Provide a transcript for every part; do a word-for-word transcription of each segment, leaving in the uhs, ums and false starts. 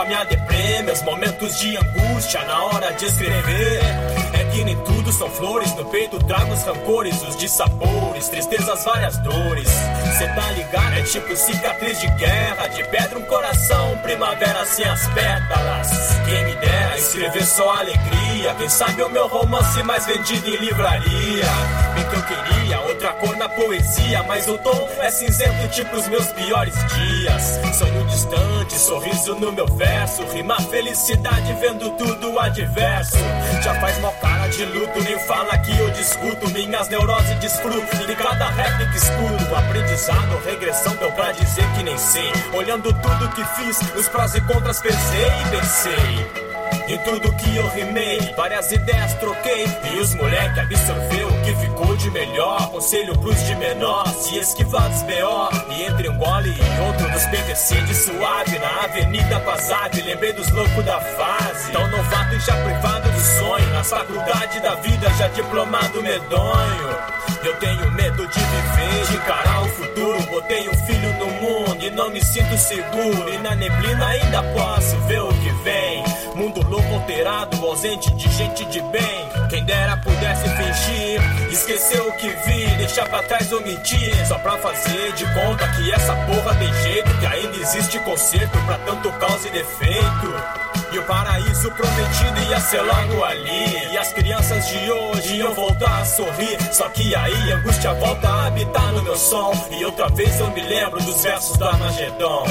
a minha deprê, meus momentos de angústia na hora de escrever. É que nem tudo são flores, no peito trago os rancores, os dissabores, tristezas, várias dores. Cê tá ligado? É tipo cicatriz de guerra, de pedra um coração, primavera sem as pétalas. Quem me dera escrever só alegria, quem sabe o meu romance mais vendido em livraria. Bem que eu queria outra cor na poesia, mas o tom é cinzento tipo os meus piores dias. Sonho distante, sorriso no meu verso, rima felicidade vendo tudo adverso. Já faz mal cara de luto, nem fala que eu discuto, minhas neuroses desfruto de cada rap que escuto. Aprendizado, regressão, deu pra dizer que nem sei. Olhando tudo que fiz, os prós e contras pensei e pensei. Em tudo que eu rimei, várias ideias troquei, e os moleque absorveu o que ficou de melhor. Conselho pros de menor, se esquivar dos B O, e entre um gole e outro nos P V C de suave, na avenida com as aves, lembrei dos loucos da fase. Tão novato e já privado do sonho, na faculdade da vida já diplomado medonho. Eu tenho medo de viver, de encarar o futuro, botei um filho no mundo e não me sinto seguro. E na neblina ainda posso ver o que vem. Mundo louco alterado, ausente de gente de bem. Quem dera pudesse fingir, esquecer o que vi, deixar pra trás omitir, só pra fazer de conta que essa porra tem jeito, que ainda existe conserto pra tanto caos e defeito. E o paraíso prometido ia ser logo ali, e as crianças de hoje iam voltar a sorrir. Só que aí a angústia volta a habitar no meu som, e outra vez eu me lembro dos versos do Armagedon.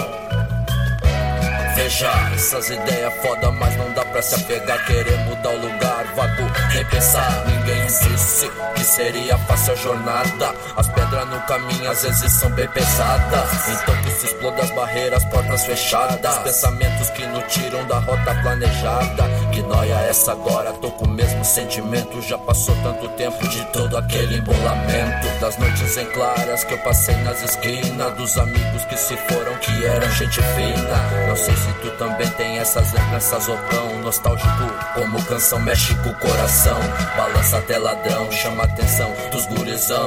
Veja, essas ideias foda, mas não dá pra se apegar. Querer mudar o lugar, vago, nem pensar. Ninguém disse que seria fácil a jornada. As pedras no caminho às vezes são bem pesadas, então que se exploda as barreiras, portas fechadas. Pensamentos que nos tiram da rota planejada. Que nóia é essa agora, tô com o mesmo sentimento. Já passou tanto tempo de todo aquele embolamento, das noites em claras que eu passei nas esquinas, dos amigos que se foram, que eram gente fina. Não sei se tu também tem essas lembranças ou tão nostálgico, como canção mexe com o coração. Balança até ladrão, chama a atenção dos gurizão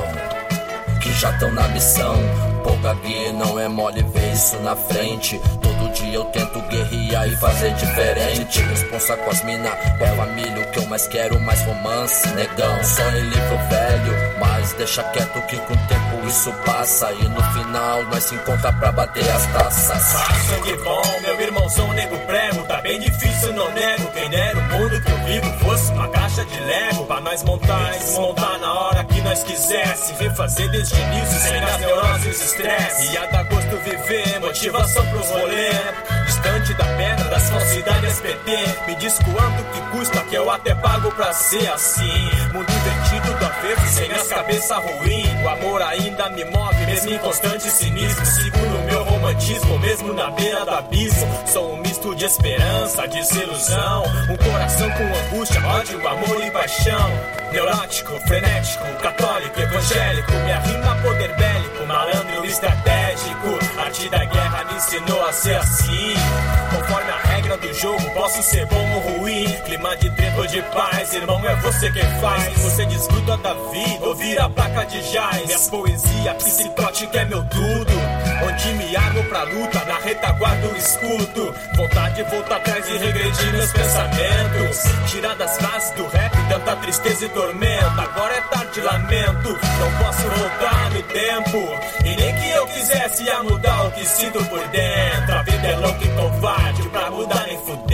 que já tão na missão. Pouca guia, não é mole ver isso na frente. Todo dia eu tento guerrear e fazer diferente. Responsa com as mina, é a família, o que eu mais quero, mais romance, negão. Sonho em livro velho, mas deixa quieto que com o tempo isso passa, e no final nós se encontra pra bater as taças. Ah, sangue bom, meu irmãozão nego prego, tá bem difícil, não nego. Quem dera o mundo que eu vivo fosse uma caixa de Lego, pra nós montar e desmontar na hora que nós quisesse, refazer desde o início, sem as neuroses, estresse. E a dar gosto viver, motivação pros rolê, distante da pedra, das falsidades S P T. Me diz quanto que custa, que eu até pago pra ser assim. Mundo invertido do avesso, sem as cabeças ruim. O amor ainda me move, mesmo em constante cinismo. Seguro o meu romantismo, mesmo na beira do abismo. Sou um misto de esperança, desilusão, um coração com angústia, ódio, amor e paixão. Neurótico, frenético, católico, evangélico. Minha rima poder bélico, malandro estratégico. Arte da guerra me ensinou a ser assim. Conforme a regra do jogo, posso ser bom ou ruim. Clima de treta ou de paz, irmão, é você quem faz. Você desgruda da vida, ouvir a placa de jazz. Minha poesia psicótica é meu tudo, onde me armo pra luta, na retaguarda eu escuto. Vontade de voltar atrás e regredir meus pensamentos. Tirar das frases do rap tanta tristeza e tormento. Agora é tarde, lamento, não posso voltar no tempo. E nem que eu quisesse ia mudar o que sinto por dentro. A vida é louca e covarde, pra mudar nem fuder.